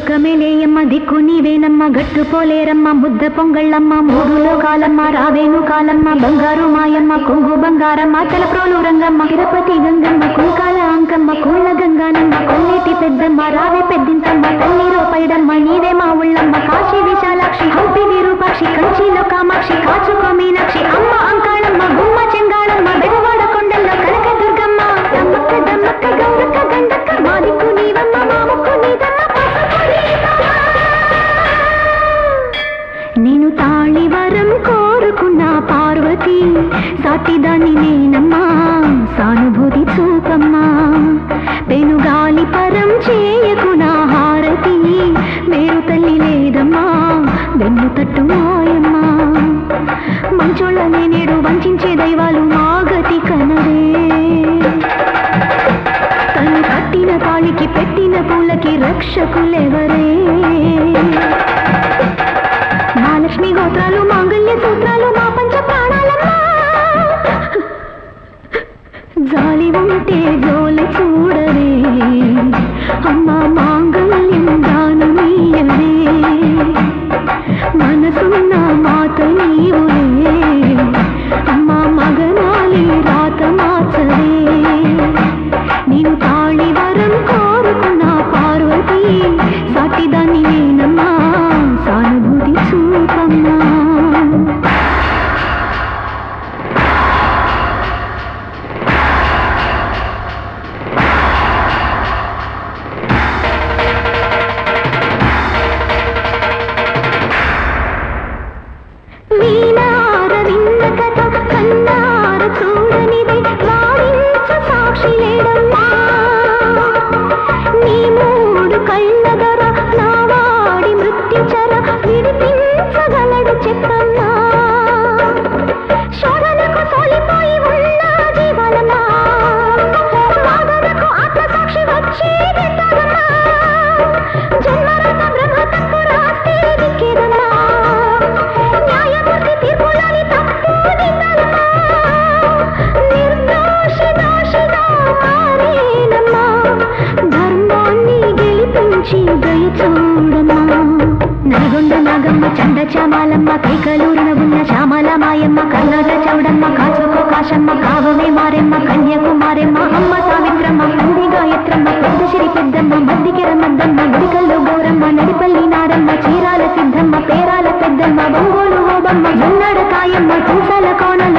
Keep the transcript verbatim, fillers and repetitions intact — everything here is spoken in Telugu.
లోకమేలేయమ్మ దిక్కు నీవేనమ్మ గట్టు పోలేరమ్మ ముద్ద పొంగళ్ళమ్మ మూడు లోకాలమ్మ రావేను కాలమ్మ బంగారు మాయమ్మ కొంగు బంగారమ్మ తలప్రోలు రంగమ్మ తిరుపతి గంగమ్మ కుంకాల అంకమ్మ కూళ్ళ గంగానమ్మ కొన్నేటి పెద్దమ్మ రావే పెద్దింతమ్మ తల్లిరో పైడమ్మ నీవే మా ఉళ్ళమ్మ కాశీ విశాలాక్షి హంపి విరూపాక్షి కంచిలో కామాక్షి కాచుకో మీనాక్షి అమ్మ అంకాళమ్మ గుమ్మ చెంగాళమ్మ బెజవాడ కొండల్లో కనక దుర్గమ్మ దమ్మక్క దమ్మక్క గౌరక్క గండక్క మాదికు నీవమ్మ మామకు నీదమ్మ నేను తాళివరం కోరుకున్న పార్వతి సాటిదాన్ని నేనమ్మా సానుభూతి చూపమ్మా పెనుగాలి పరం చేయకు నా హారతి మేరు తల్లి లేదమ్మా వెన్ను తట్టు మాయమ్మా మంచోళ్ళనే నేడు వంచే దైవాలు మాగతి కనరే తను కట్టిన తాళికి పెట్టిన పూలకి రక్షకులెవరే మహాలక్ష్మి గోత్రాలు మాంగళ్య సూత్రాలు మా పంచ ప్రాణాలమ్మా జాలి ఉంటే జోలి చూడరే అమ్మ మాంగళ్యం దానమీయవే మనసున్న మాత నీవులే అమ్మ మగనాలి రాత మార్చవే నేను తాళివరం కోరుకున్న పార్వతి సాటిదాన్ని నేనమ్మా సానుభూతి చూపమ్మా వీణార విన్న కథ కన్నార చూడనిదే వాడించ సాక్షి లేడమ్మా నీ మూడు కళ్ళ ధర నా వాడి మృత్యుచర విడిపించగలడు చెప్పమ్మా శోధనకు సోలిపోయి ఉన్న జీవనమ్మా వాదనకు ఆత్మసాక్షి వచ్చి వింటారమ్మా జన్మరత బ్రహ్మతత్వ రాస్తే దిక్కేదమ్మా న్యాయమూర్తి తీర్పులని తప్పు నిందలమ్మా నిర్దోషి దోషిగా మారేనమ్మా ధర్మాన్ని గెలిపించి దయ చూడమ్మా నల్గొండ నాగమ్మ చండ చామాలమ్మ కైకలూరున ఉన్న శ్యామల మాయమ్మ కర్ణాట చౌడమ్మ కాచుకో కాశమ్మ కావమే మారెమ్మ కన్యాకుమారెమ్మ అమ్మ సావిత్రమ్మ పంది గాయత్రమ్మ పెద్ద శ్రీ పెద్దమ్మ మద్దికెర మద్దమ్మ గుడికల్లో గౌరమ్మ నడిపల్లి నారమ్మ చీరాల సిద్ధమ్మ పేరాల పెద్దమ్మ బొంగోలు ఓబమ్మ జొన్నడ కాయమ్మ తుంసాల కోన